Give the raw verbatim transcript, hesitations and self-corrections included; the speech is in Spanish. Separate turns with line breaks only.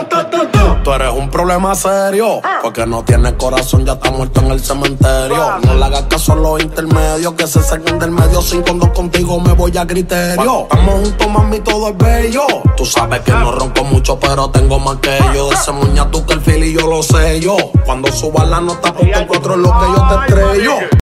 Tú eres un problema serio, porque no tienes corazón, ya está muerto en el cementerio. No le hagas caso a los intermedios, que se saquen del medio. Sin cuando contigo me voy a criterio. Estamos juntos, mami, todo es bello. Tú sabes que no ronco mucho, pero tengo más que yo. De ese muña tú que el fili yo lo sé yo. Cuando subas la nota, ponte cuatro en lo que yo te estrello.